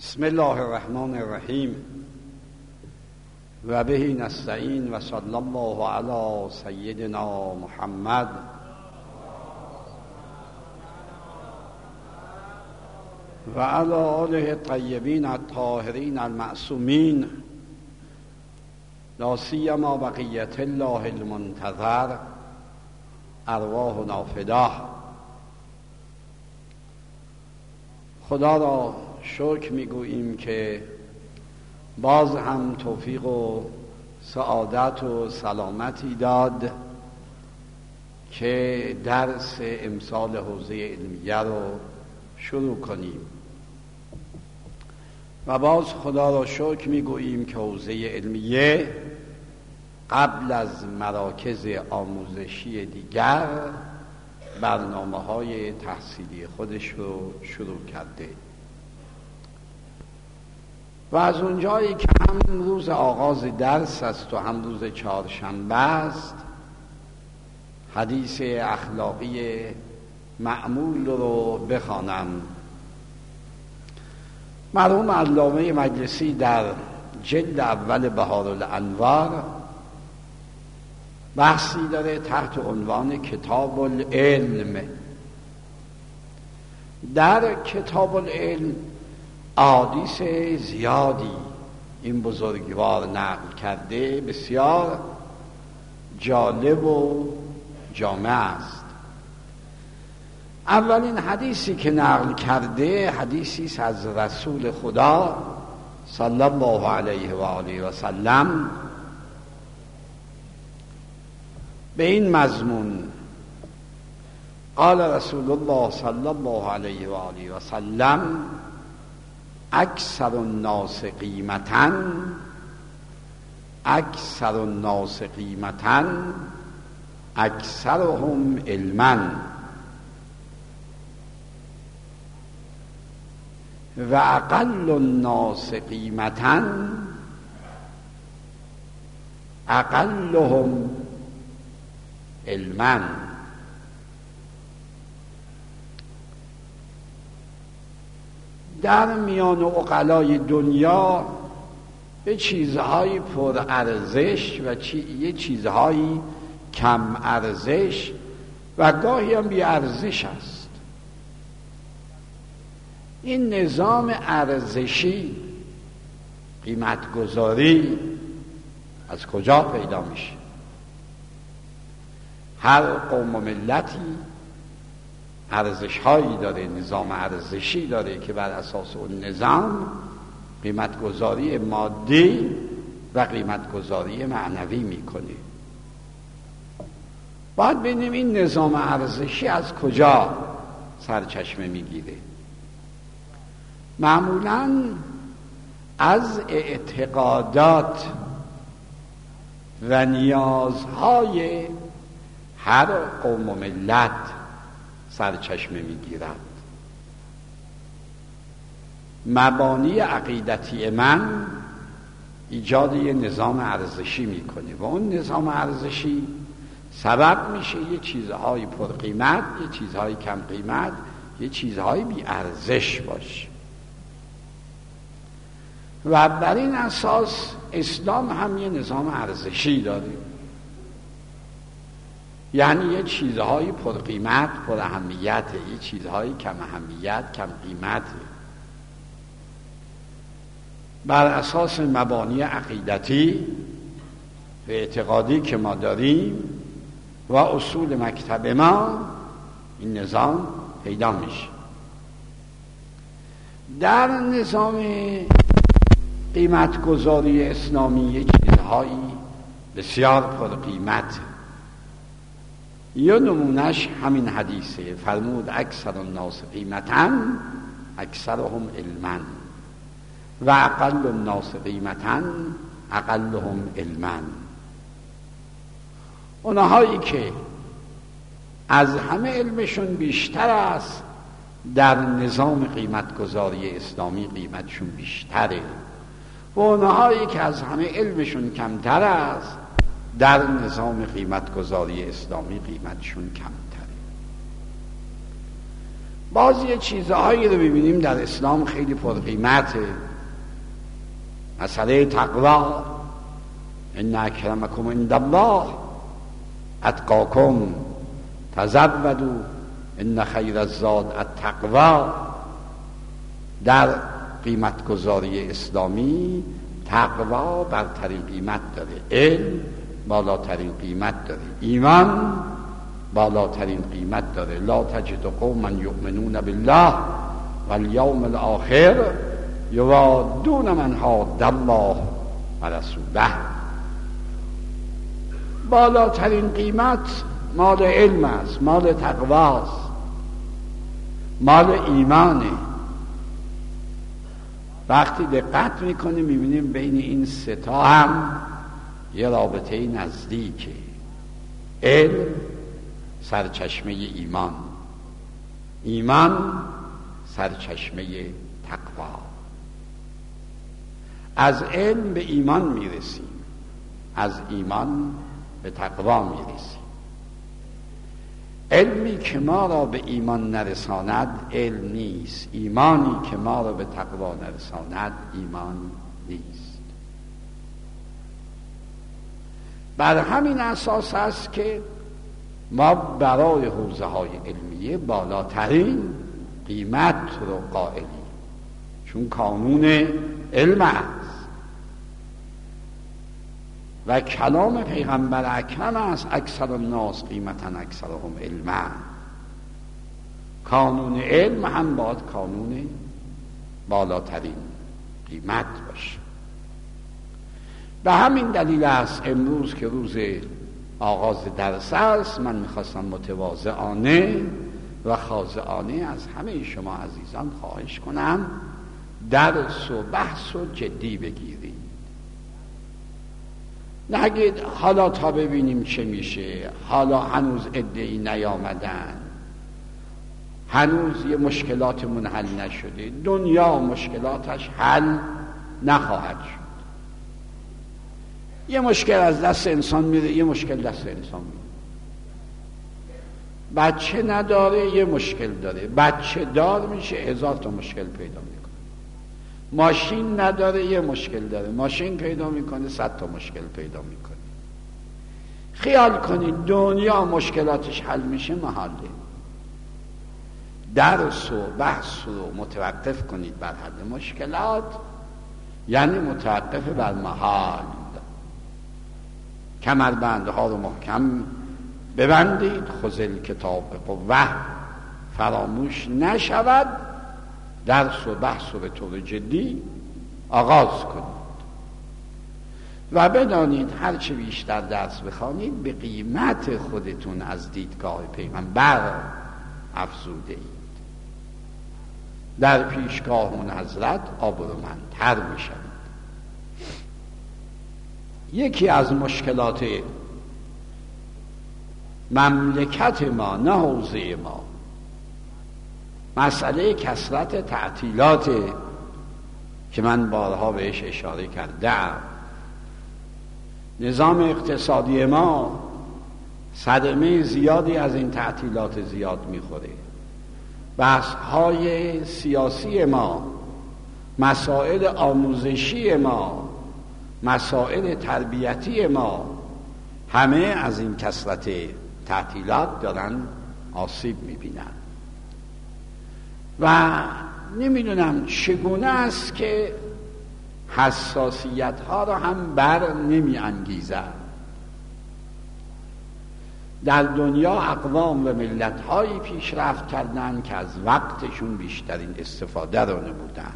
بسم الله الرحمن الرحیم و به نستعین و صلی الله علی سیدنا محمد و علی آله الطیبین الطاهرین المعصومین لا سیما بقیة الله المنتظر ارواحنا فداه. خدا را شکر میگوییم که باز هم توفیق و سعادت و سلامتی داد که درس امسال حوزه علمیه رو شروع کنیم و باز خدا را شکر میگوییم که حوزه علمیه قبل از مراکز آموزشی دیگر برنامه‌های تحصیلی خودش رو شروع کرده و از اونجایی که هم روز آغاز درس است و هم روز چهارشنبه است، حدیث اخلاقی معمول رو بخوانم. مرحوم علامه مجلسی در جلد اول بهارالانوار بحثی داره تحت عنوان کتاب العلم. در کتاب العلم احادیث زیادی این بزرگوار نقل کرده، بسیار جالب و جامع است. اولین حدیثی که نقل کرده حدیثی است از رسول خدا صلی الله علیه و آله و سلم به این مضمون: قال رسول الله صلی الله علیه و آله و سلم اکثر الناس قیمتاً اکثرهم علماً و اقل الناس قیمتاً اقلهم علماً. در میان عقلای دنیا یه چیزهایی پر ارزش و یه چیزهایی کم ارزش و گاهی هم بی ارزش است. این نظام ارزشی، قیمتگذاری از کجا پیدا میشه؟ هر قوم و ملتی ارزش‌هایی داره، نظام ارزشی داره که بر اساس اون نظام قیمتگذاری مادی و قیمتگذاری معنوی میکنه. باید ببینیم این نظام ارزشی از کجا سرچشمه میگیره. معمولاً از اعتقادات و نیازهای هر قوم و ملت سرچشمه میگیرد. مبانی عقیدتی من ایجاد یه نظام ارزشی میکنه و اون نظام ارزشی سبب میشه یه چیزهای پر قیمت، یه چیزهای کم قیمت، یه چیزهای بی ارزش باشه و بر این اساس اسلام هم یه نظام ارزشی داره. یعنی یه چیزهای پر قیمت پر اهمیت، یه چیزهای کم اهمیت کم قیمت، بر اساس مبانی عقیدتی و اعتقادی که ما داریم و اصول مکتب ما این نظام پیدا میشه. در نظام قیمتگذاری اسلامی یه چیزهایی بسیار پر قیمت. یا نمونش همین حدیثه، فرمود اکثر الناس قیمتاً اکثرهم علماً و اقل الناس قیمتاً اقلهم علماً. اونهایی که از همه علمشون بیشتر است در نظام قیمتگذاری اسلامی قیمتشون بیشتره و اونهایی که از همه علمشون کمتر است در نظام قیمتگذاری اسلامی قیمتشون کمتره. بعضی چیزهایی رو ببینیم در اسلام خیلی پرقیمته. مسئله تقوا، ان اکرمکم عند الله اتقاکم، تزودوا ان خیر الزاد التقوا. در قیمت گذاری اسلامی تقوا برترین قیمت داره، علم بالاترین قیمت داره، ایمان بالاترین قیمت داره. لا تجد قوما یؤمنون بالله والیوم الاخر یوادون من حاد الله و رسوله. بالاترین قیمت مال علم است، مال تقواست، مال ایمانه. وقتی دقت میکنیم میبینیم بین این سه تا هم یه رابطه نزدیکه. علم سرچشمه ایمان، ایمان سرچشمه تقوا. از علم به ایمان میرسیم، از ایمان به تقوا میرسیم. علمی که ما را به ایمان نرساند علم نیست، ایمانی که ما را به تقوا نرساند ایمان نیست. بر همین اساس است که ما برای حوزه های علمیه بالاترین قیمت رو قائلیم، چون قانون علم است و کلام پیغمبر اکرم است اکثر الناس قیمتا اکثرهم علما. قانون علم هم باید قانون بالاترین قیمت باشه. به همین دلیل است امروز که روز آغاز درس است من میخواستم متواضعانه و خاضعانه از همه شما عزیزان خواهش کنم درس و بحث و جدی بگیرید. نگید حالا تا ببینیم چه میشه، حالا هنوز عده‌ای نیامدن، هنوز یه مشکلاتمون حل نشده. دنیا مشکلاتش حل نخواهد شد. یه مشکل از دست انسان میره، یه مشکل دست انسان میره. بچه نداره یه مشکل داره، بچه دار میشه 1000 تا مشکل پیدا میکنه. ماشین نداره یه مشکل داره، ماشین پیدا میکنه 100 تا مشکل پیدا میکنه. خیال کنید دنیا مشکلاتش حل میشه محاله. درس و بحث رو متوقف کنید بر حل مشکلات یعنی متوقف بر محال. کمربندها رو محکم ببندید، خذل کتاب قوه، فراموش نشود. درس و بحث رو به طور جدی آغاز کنید و بدانید هرچه بیشتر درس بخوانید به قیمت خودتون از دیدگاه پیغمبر افزوده اید. در پیشگاه اون حضرت آبرومندتر میشوید. یکی از مشکلات مملکت ما، نه حوزه ما، مسئله کثرت تعطیلات که من بارها بهش اشاره کردم. نظام اقتصادی ما صدمه زیادی از این تعطیلات زیاد میخوره. بحث‌های سیاسی ما، مسائل آموزشی ما، مسائل تربیتی ما همه از این کثرت تعطیلات دارن آسیب میبینن و نمیدونم چگونه است که حساسیت ها را هم بر نمی انگیزد. در دنیا اقوام و ملت هایی پیشرفت کردند که از وقتشون بیشترین استفاده را نمودن.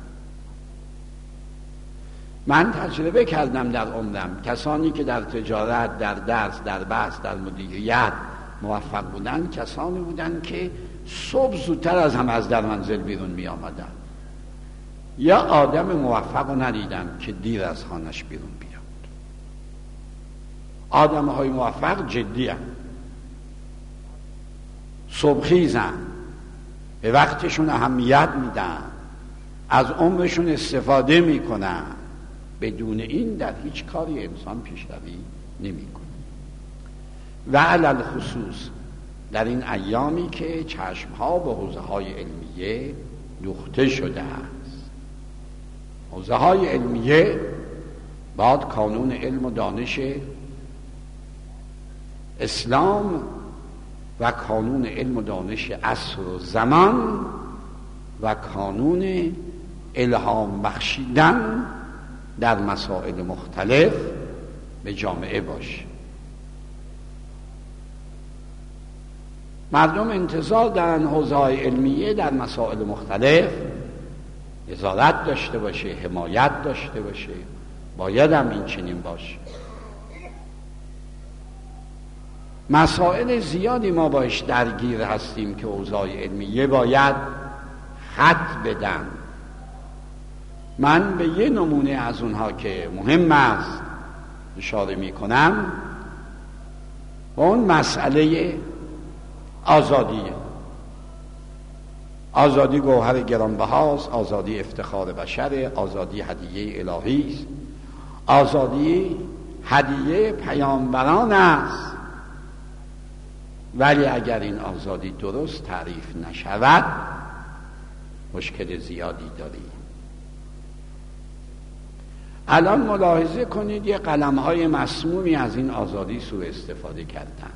من تجربه کردم در عمرم کسانی که در تجارت، در درس، در بحث، در مدیریت موفق بودن کسانی بودن که صبح زودتر از هم از در منزل بیرون می آمدن. یا آدم موفق رو ندیدم که دیر از خانش بیرون بیاد. آدم های موفق جدی هستند، صبحخیزن، به وقتشون اهمیت میدن، از عمرشون استفاده میکنن. بدون این در هیچ کاری انسان پیشروی نمیکنه. و علل خصوص در این ایامی که چشمها به حوزه‌های علمیه دوخته شده است. حوزه‌های علمیه بعد کانون علم و دانش اسلام و کانون علم و دانش عصر و زمان و کانون الهام بخشیدن در مسائل مختلف به جامعه باشه. مردم انتظار دارن حوزه‌های علمیه در مسائل مختلف نظارت داشته باشه، حمایت داشته باشه. باید هم این چنین باشه. مسائل زیادی ما باش درگیر هستیم که حوزه‌های علمیه باید خط بدن. من به یه نمونه از اونها که مهم است اشاره می کنم و اون مسئله آزادیه. آزادی گوهر گرانبهاست، آزادی افتخار بشره، آزادی هدیه الهی است، آزادی هدیه پیامبران است. ولی اگر این آزادی درست تعریف نشود مشکل زیادی داریم. الان ملاحظه کنید یه قلم‌های مسمومی از این آزادی سوء استفاده کردن.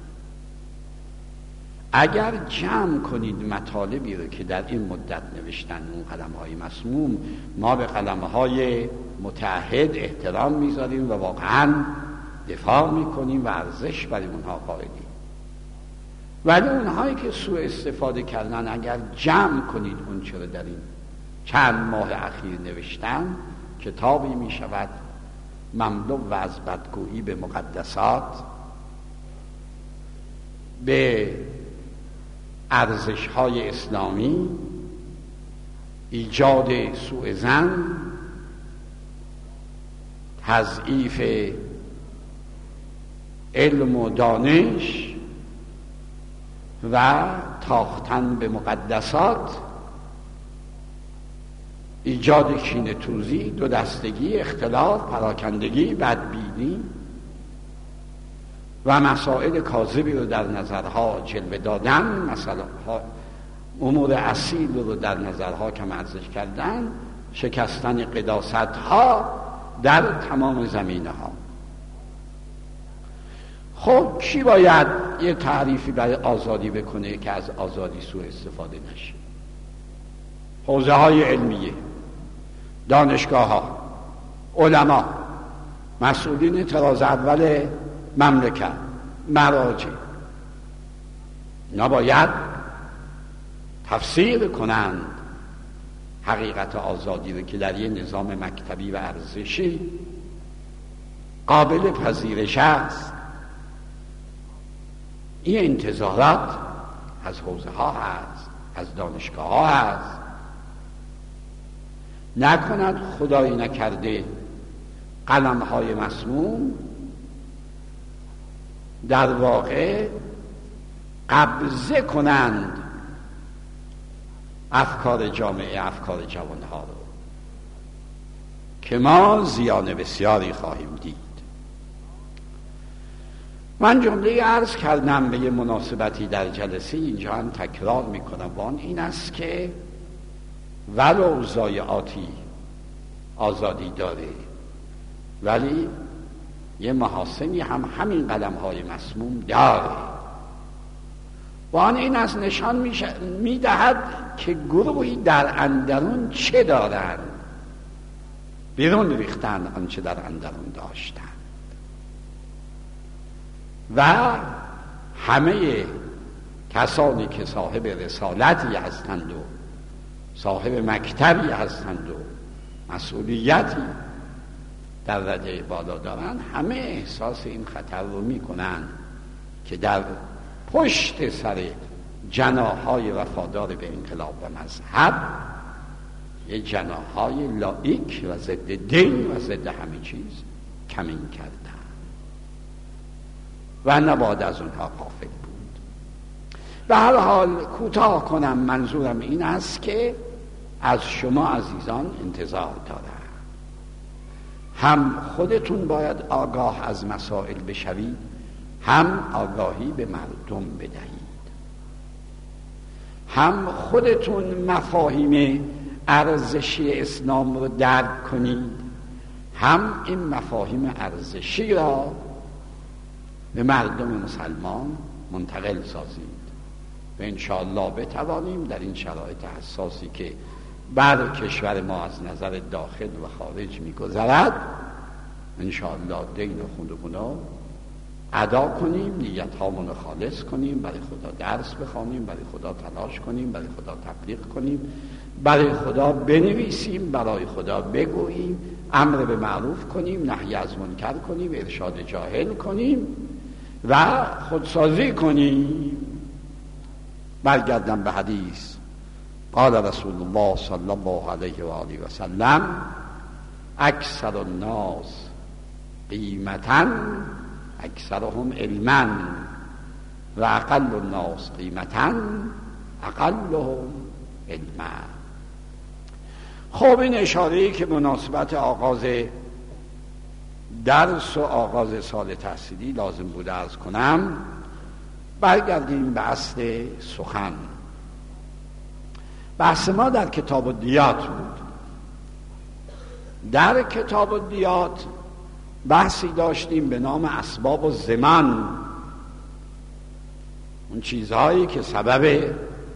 اگر جمع کنید مطالبی رو که در این مدت نوشتن اون قلم‌های مسموم، ما به قلم‌های متعهد احترام میذاریم و واقعاً دفاع میکنیم و ارزش برای اونها قائلیم. ولی اونهایی که سوء استفاده کردن اگر جمع کنید اون چرا در این چند ماه اخیر نوشتن، کتابی می شود مملو و از بدگویی به مقدسات، به ارزش‌های اسلامی، ایجاد سوء ظن، تضعیف علم و دانش و تاختن به مقدسات، ایجاد کینه‌توزی، دو دستگی، اختلاف، پراکندگی، بدبینی و مسائل کاذبی رو در نظرها جلوه دادن، مثلا امور اصیل رو در نظرها کم ارزش کردن، شکستن قداست‌ها در تمام زمینه‌ها. خب کی باید یه تعریفی برای آزادی بکنه که از آزادی سوء استفاده نشه؟ حوزه‌های علمیه، دانشگاه‌ها، علما، مسئولین طراز اول مملکت، مراجع، اینا باید تفسیر کنند حقیقت آزادی رو که در یه نظام مکتبی و ارزشی قابل پذیرش است. این انتظارات از حوزه ها هست، از دانشگاه ها هست. نکند خدایی نکرده قلم های مسموم در واقع قبضه کنند افکار جامعه، افکار جوانها رو که ما زیان بسیاری خواهیم دید. من جمله عرض کردم به یه مناسبتی در جلسه، اینجا هم تکرار میکنم، وان این است که ولو ضایعاتی آزادی داره ولی یه محاسنی هم همین قلم های مسموم داره. وان این است نشان میدهد که گروهی در اندرون چه دارن، بیرون ریختن آنچه در اندرون داشتن و همه کسانی که صاحب رسالتی هستند و صاحب مکتبی هستند و مسئولیتی در رده بالا دارن، همه احساس این خطر رو میکنن که در پشت سر جناحهای وفادار به انقلاب و مذهب یه جناحهای لایک و ضد دین و ضد همه چیز کمین کردن و نباید از اونها غافل بود. به هر حال کوتاه کنم، منظورم این است که از شما عزیزان انتظار دارم هم خودتون باید آگاه از مسائل بشوید، هم آگاهی به مردم بدهید. هم خودتون مفاهیم ارزشی اسلام رو درک کنید، هم این مفاهیم ارزشی را به مردم مسلمان منتقل سازید و انشاءالله بتوانیم در این شرایط حساسی که بر کشور ما از نظر داخل و خارج می‌گذرد انشاءالله دین خودمون را ادا کنیم، نیت هامون رو خالص کنیم، برای خدا درس بخوانیم، برای خدا تلاش کنیم، برای خدا تبلیغ کنیم، برای خدا بنویسیم، برای خدا بگوییم، امر به معروف کنیم، نهی از منکر کنیم، ارشاد جاهل کنیم و خودسازی کنیم. برگردم به حدیث. قال رسول الله صلی الله علیه و آله و سلم اکثر الناس قیمتاً اکثرهم علما و اقل الناس قیمتاً اقلهم علما. خب این اشاره‌ای که مناسبت آغاز درس و آغاز سال تحصیلی لازم بوده عرض کنم. برگردیم به اصل سخن. بحث ما در کتاب الدیات بود. در کتاب الدیات بحثی داشتیم به نام اسباب الضمان، اون چیزهایی که سبب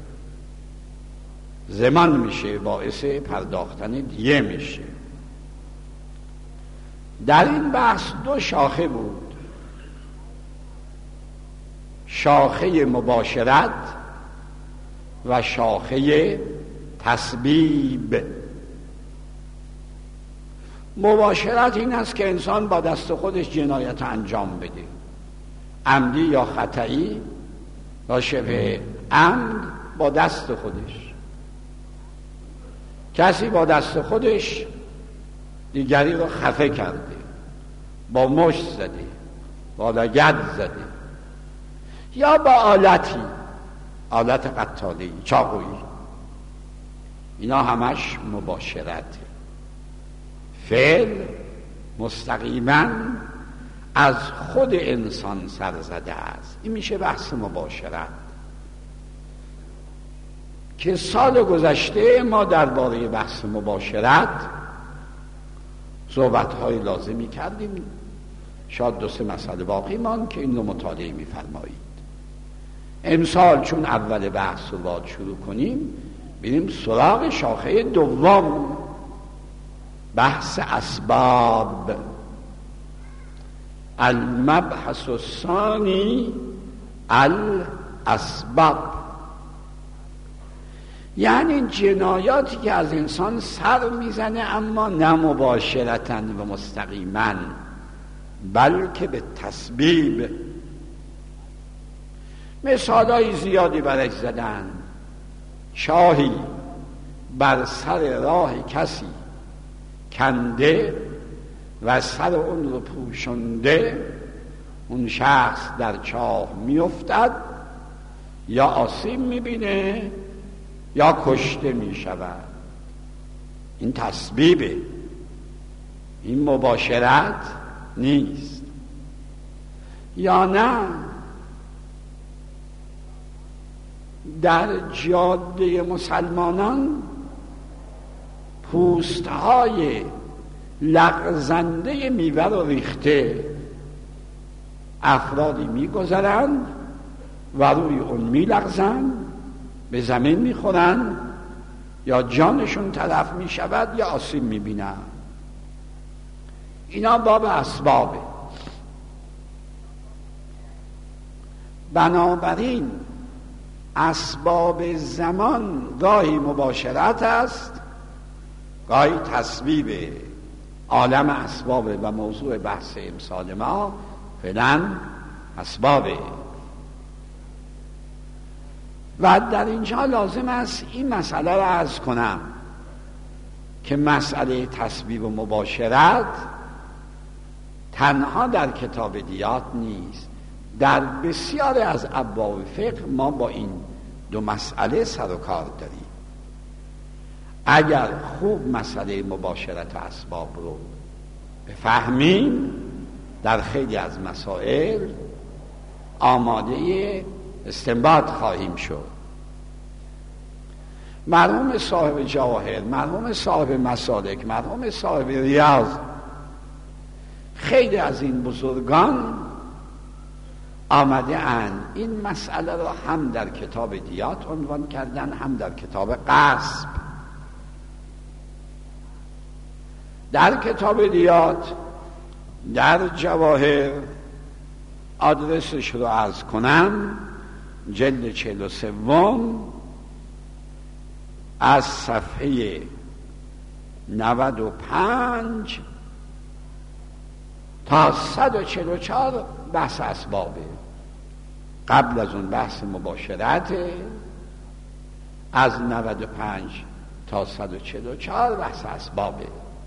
ضمان میشه، باعث پرداختن دیه میشه. در این بحث دو شاخه بود، شاخه مباشرت و شاخه تسبیب. مباشرت این است که انسان با دست خودش جنایت انجام بده، عمدی یا خطئی یا شبه عمد، با دست خودش. کسی با دست خودش دیگری رو خفه کرده، با مشت زده، با لگد زده، یا با آلتی، آلت قتالی، چاقویی. اینا همش مباشرته. فعل مستقیما از خود انسان سر زده است. این میشه بحث مباشرت که سال گذشته ما درباره بحث مباشرت صحبت‌های لازمی کردیم. شاید 2-3 مسئله باقی ماند که این رو مطالعه می‌فرمایید. امسال چون اول بحث رو باید شروع کنیم، بریم سراغ شاخه دوم، بحث اسباب. المبحث الثانی الاسباب، یعنی جنایاتی که از انسان سر میزنه اما نه مباشرتاً و مستقیماً بلکه به تسبیب. مثالای زیادی برش زدن. شاهی بر سر راه کسی کنده و سر اون رو پوشنده، اون شخص در چاه میافتد، یا آسیب میبینه یا کشته میشود. این تسبیبه، این مباشرت نیست. یا نه در جاده مسلمانان پوستهای لغزنده میوه رو ریخته، افرادی میگذرند و روی اون میلغزند، به زمین میخورند، یا جانشون تلف میشود یا آسیب میبینند. اینا باب اسبابه. بنابراین اسباب زمان گاهی مباشرت است، گاهی تسبیبه. عالم اسبابه و موضوع بحث امسال ما فعلا اسبابه. و در اینجا لازم است این مسئله را عرض کنم که مسئله تسبیب و مباشرت تنها در کتاب دیات نیست. در بسیاری از ابواب فقه ما با این دو مسئله سر و کار داریم. اگر خوب مسئله مباشرت و اسباب رو بفهمیم، در خیلی از مسائل آماده استنباط خواهیم شد. مرحوم صاحب جواهر، مرحوم صاحب مسالک، مرحوم صاحب ریاض، خیلی از این بزرگان آمده اند این مسئله را هم در کتاب دیات عنوان کردن، هم در کتاب غصب. در کتاب دیات، در جواهر، آدرسش رو عرض کنم، جلد 43 از صفحه 95 تا 144 بحث اسبابه. قبل از اون بحث مباشرت، از 95 تا 144 بحث اسبابه.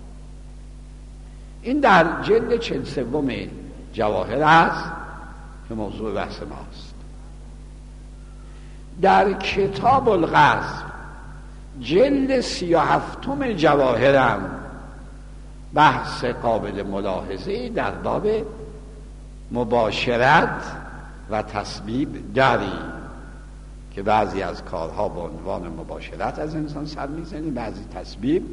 این در جلد 43 جواهر است که موضوع بحث ماست. در کتاب الغصب جلد 37 جواهرم بحث قابل ملاحظه در باب مباشرت و تسبیب داری که بعضی از کارها با عنوان مباشرت از انسان سر میزنی، بعضی تسبیب.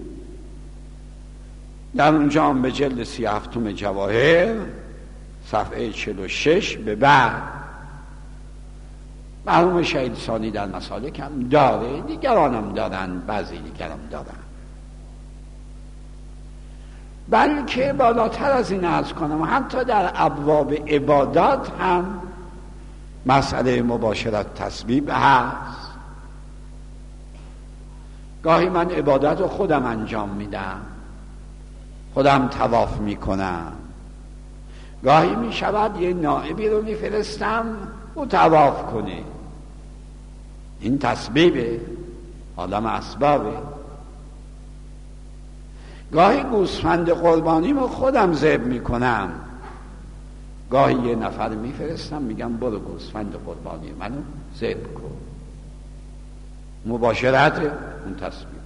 در اونجا هم به جلد 37 جواهر صفحه 46 به بعد مرحوم شهید ثانی در مسالک هم داره، دیگران هم دارن، بعضی دیگر هم دارن. بلکه بالاتر از این عرض کنم، حتی در ابواب عبادات هم مسئله مباشرت تسبیب هست. گاهی من عبادت رو خودم انجام میدم، خودم طواف میکنم، گاهی میشود یه نائبی رو میفرستم او طواف کنه، این تسبیبه، عالم اسبابه. گاهی گوسفند قربانیمو خودم ذبح میکنم، گاهی یه نفر میفرستم میگم برو گوسفند قربانی منو ذبح کن. مباشرت اون تسبیب.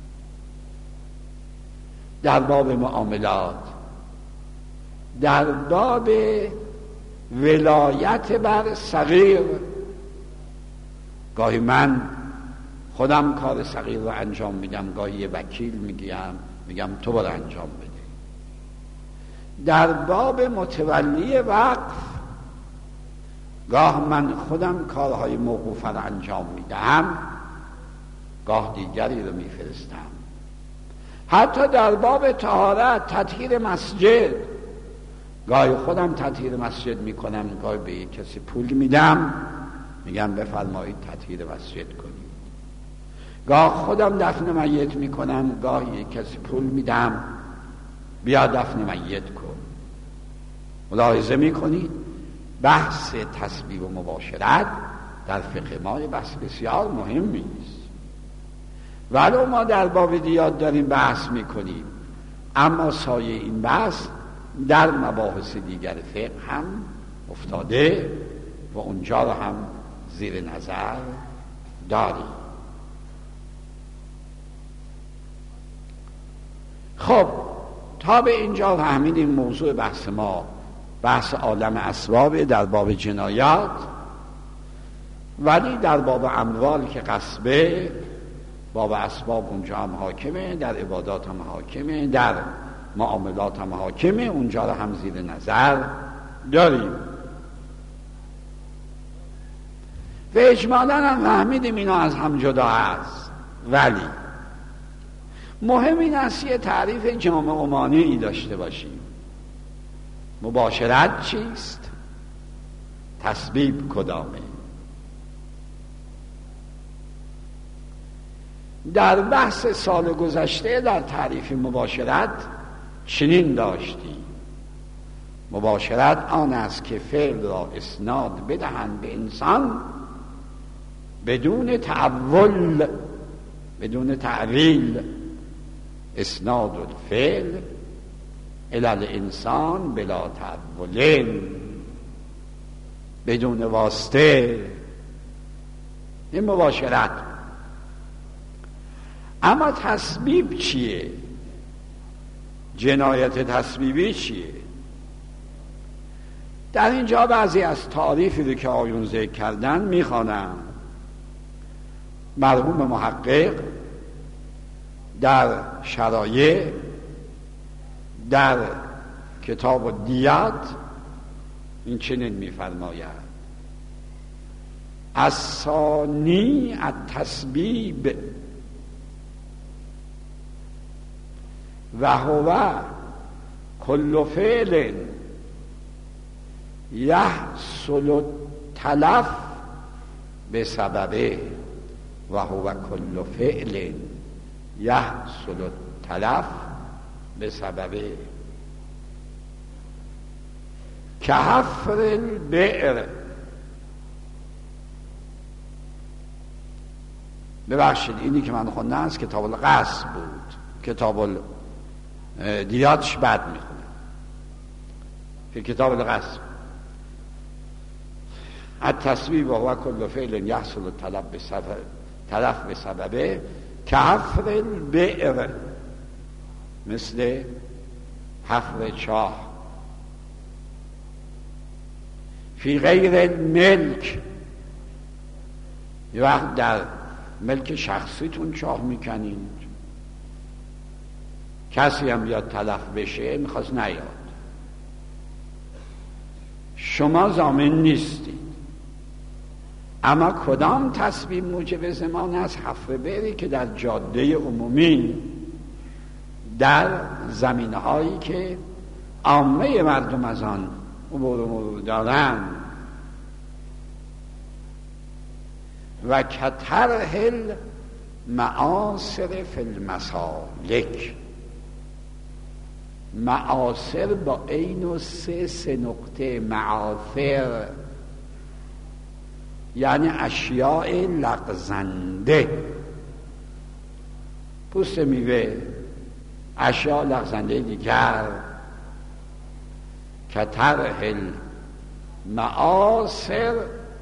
در باب معاملات، در باب ولایت بر صغیر، گاهی من خودم کار صغیر رو انجام میدم، گاهی یه وکیل میگم تو برو انجام بده. در باب متولی وقف، گاه من خودم کارهای موقوفه رو انجام میدم، گاه دیگری رو میفرستم. حتی در باب طهارت، تطهیر مسجد، گاهی خودم تطهیر مسجد میکنم، گاهی به یک کسی پول میدم، میگم بفرمایید تطهیر مسجد کنید. گاه خودم دفن میت میکنم، گاهی یک کسی پول میدم بیا دفن میت کن. ملاحظه میکنید بحث تسبیب و مباشرت در فقه ما بحث بسیار مهمی است. ولو ما در باب دیات داریم بحث میکنیم، اما سایه این بحث در مباحث دیگر فقه هم افتاده و اونجا رو هم زیر نظر داریم. خب تا به اینجا فهمیدیم موضوع بحث ما بحث عالم اسباب در باب جنایات، ولی در باب اموال که غصبه، باب اسباب اونجا هم حاکمه، در عبادات هم حاکمه، در معاملات هم حاکمه، اونجا رو هم زیر نظر داریم. و اجمالاً هم فهمیدیم اینا از هم جدا هست، ولی مهم این است یه تعریف جامع و مانعی داشته باشیم. مباشرت چیست؟ تسبیب کدامه؟ در بحث سال گذشته در تعریف مباشرت چنین داشتیم: مباشرت آن است که فعل را اسناد بدهند به انسان بدون تعول، بدون تعویل. اسناد الفعل الی الانسان بلا تعول، بدون واسطه. این مباشرت. اما تسبیب چیه؟ جنایت تسبیبی چیه؟ در اینجا بعضی از تعریفی رو که آیون ذکر کردن میخوانم. مرحوم محقق در شرایع در کتاب دیات این چنین می‌فرماید: الثانی التسبیب و هو کل فعل یحصل التلف بسببه و هو کل فعل یحصل التلف بسببه که حفر البئر. ببخشید اینی که من خوندم از کتاب القصب بود، کتاب دیاتش بعد میخونم که کتاب القصب التسبیب و هو کل فعل یحصل التلف بسببه که حفر البئر، مثل حفر چاه، فی غیر الملک، یه وقت در ملک شخصیتون چاه میکنین، کسی هم بیاد تلف بشه میخواست نیاد، شما ضامن نیستید. اما کدام تسبیب موجب ضمان است؟ حفر بئری که در جاده عمومی، در زمینهایی که عامه مردم از آن عبور دارن، و کطرح المعاصر فی المسالک. معاصر با عین و سه نقطه، معاصر یعنی اشیاء لغزنده، پوست میوه، اشیاء لغزنده دیگر. کطرح المعاصر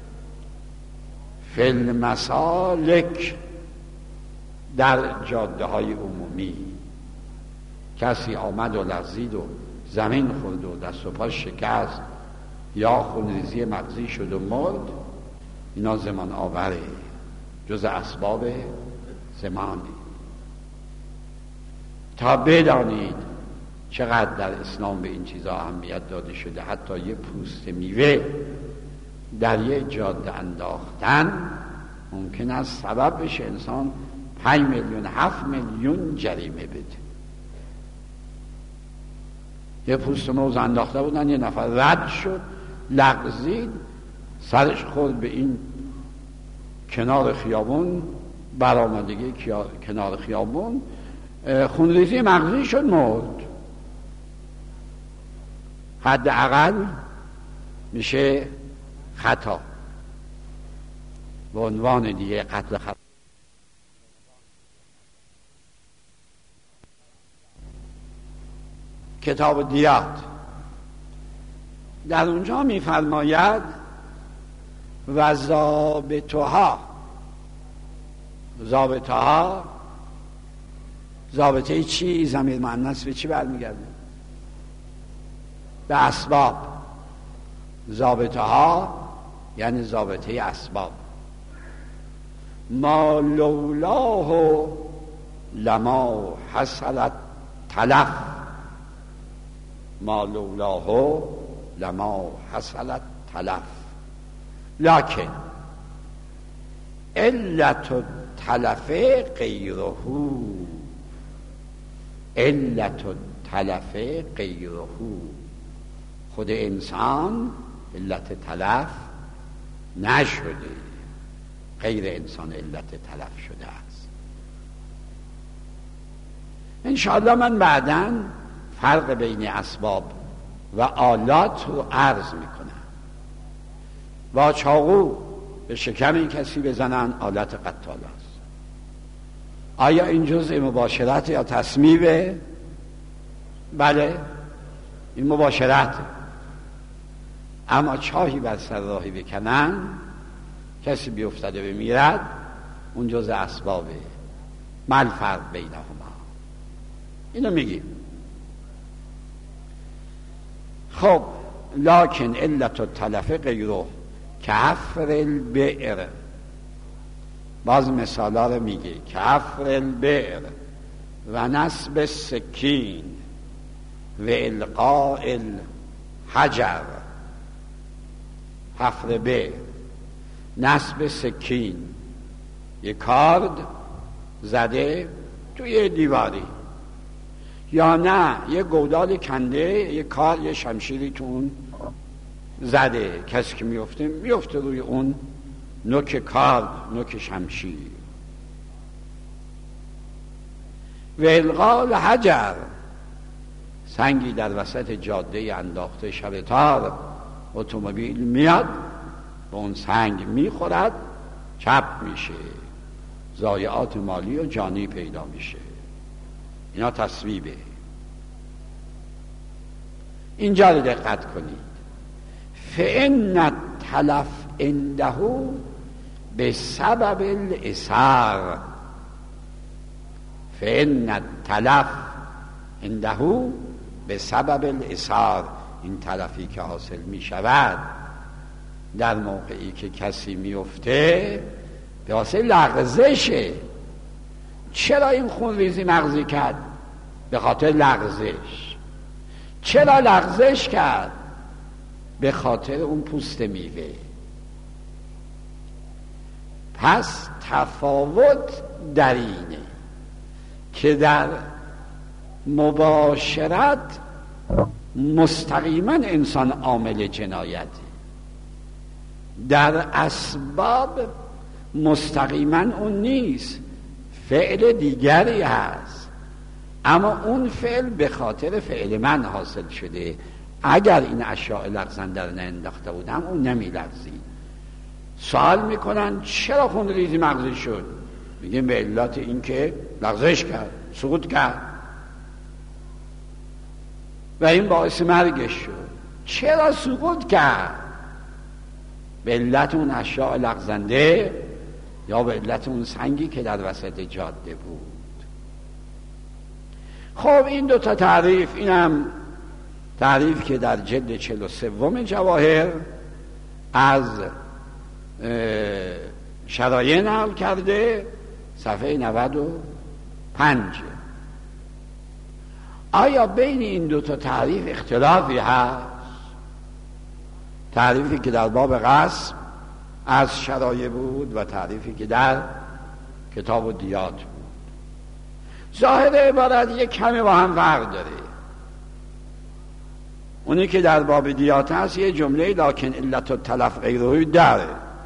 فی المسالک، در جاده های عمومی کسی آمد و لغزید و زمین خورد و دست و پا شکست یا خونریزی مغزی شد و مرد، اینا زمان آوره، جز اسباب زمانی. تا بدانید چقدر در اسلام به این چیزا اهمیت داده شده، حتی یه پوست میوه در یه جاده انداختن ممکن است سبب بشه انسان 5 میلیون 7 میلیون جریمه بده. یه پوست موز انداخته بودن، یه نفر رد شد، لغزید، سرش خورد به این کنار خیابون، برآمدگی کنار خیابون، خونریزی مغزی شد، مرد. حداقل میشه خطا به عنوان دیگه قتل خطا. کتاب دیات در اونجا میفرماید و ضابطها. ضابطه چی؟ ضمیر مؤنث به چی برمیگرده؟ به اسباب. ضابطها یعنی ضابطه اسباب. ما لولاه لما حصلت تلف، ما لولاه لما حصلت تلف، لکن علت التلف غیره، علت التلف غیره. خود انسان علت تلف نشده، غیر انسان علت تلف شده است. انشاءالله من بعداً فرق بین اسباب و آلات رو عرض میکنم. با چاقو به شکم کسی بزنن آلت قتال است. آیا این جزء مباشرت یا تصمیمه؟ بله، این مباشرت. اما چاهی بر سر راهی بکنن، کسی بیفتاده بمیرد، اون جزء اسبابه. ما الفرق بینهما؟ اینو میگیم. خب لکن علت التلف غیره که حفر البئر. باز مثالا رو میگه که حفر البئر، و نصب السکین و القاء الحجر. حفر به نصب سکین، یک کارد زده توی دیواری، یا نه یه گودال کنده، یه کار، یه شمشیری تو اون زده، کسی که میفته روی اون نوک کارد، نوک شمشیر. و القاء الحجر، سنگی در وسط جاده انداخته، شب تار اتومبیل میاد به اون سنگ میخورد، چپ میشه، ضایعات مالی و جانی پیدا میشه. اینا تصویبه. اینجا رو دقت کنید. فإن التلف عنده بسبب الإثار. فإن التلف عنده بسبب الإثار. این تلفی که حاصل می شود در موقعی که کسی میفته به واسه لغزشه. چرا این خون ریزی مغزی کرد؟ به خاطر لغزش. چرا لغزش کرد؟ به خاطر اون پوست میوه. پس تفاوت در اینه که در مباشرت مستقیما انسان عامل جنایته، در اسباب مستقیما اون نیست، فعل دیگری هست، اما اون فعل به خاطر فعل من حاصل شده. اگر این اشیاء لغزنده رو نانداخته بودم اون نمیلغزید. سوال میکنن چرا خون ریزی مغزی شد؟ میگیم به علت این که لغزش کرد، سقوط کرد و این باعث مرگش شد. چرا سقوط کرد؟ به علت اون اشیاء لغزنده یا به علت اون سنگی که در وسط جاده بود. خب این دو تا تعریف، اینم تعریف که در جلد 43 جواهر از شرایع نقل کرده، صفحه 95. آیا بین این دو تا تعریف اختلافی هست؟ تعریفی که در باب غصب از شرایع بود و تعریفی که در کتاب الدیات بود. ظاهر عبارت یک کمی با هم فرق داره. اونی که در باب دیات هست یه جمله لکن علت التلف غیره داره،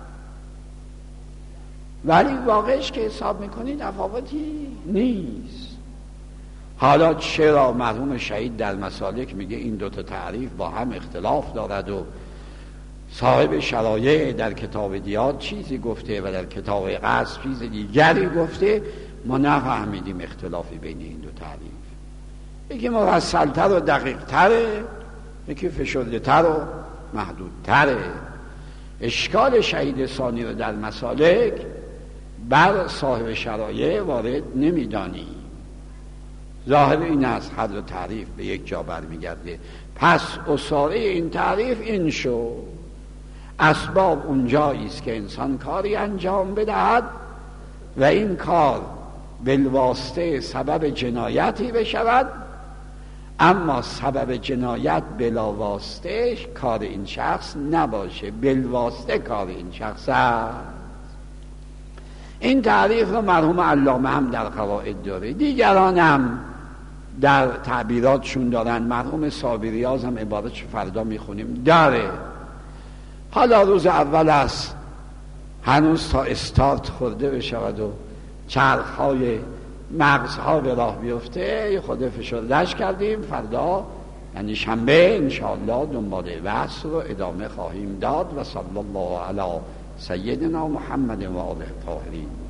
ولی واقعش که حساب میکنی تفاوتی نیست. حالا چرا مرحوم شهید در مسالک میگه این دوتا تعریف با هم اختلاف دارد و صاحب شرایع در کتاب دیات چیزی گفته و در کتاب غصب چیز دیگری گفته؟ ما نفهمیدیم اختلافی بین این دو تعریف. یکی مفصل‌تر و دقیق‌تره، یکی فشرده‌تر و محدودتره. اشکال شهید ثانی رو در مسالک بر صاحب شرایع وارد نمیدانی. ظاهر این است هر دو تعریف به یک جا برمیگرده. پس اصاره این تعریف این شو: اسباب اونجایی است که انسان کاری انجام بدهد و این کار بالواسطه سبب جنایتی بشود، اما سبب جنایت بلاواسطه کار این شخص نباشه، بالواسطه کار این شخص است. این تعریف رو مرحوم علامه هم در قواعد داره، دیگران هم در تعبیراتشون دارن. مرحوم صابریاز هم عبارتش فردا میخونیم داره. حالا روز اول است، هنوز تا استارت خورده بشود و چرخهای مغزها به راه بیفته، خود فشردش کردیم. فردا یعنی شنبه انشاءالله دنباله بحث رو ادامه خواهیم داد. و صلی الله علی سیدنا محمد و آله الطاهرین.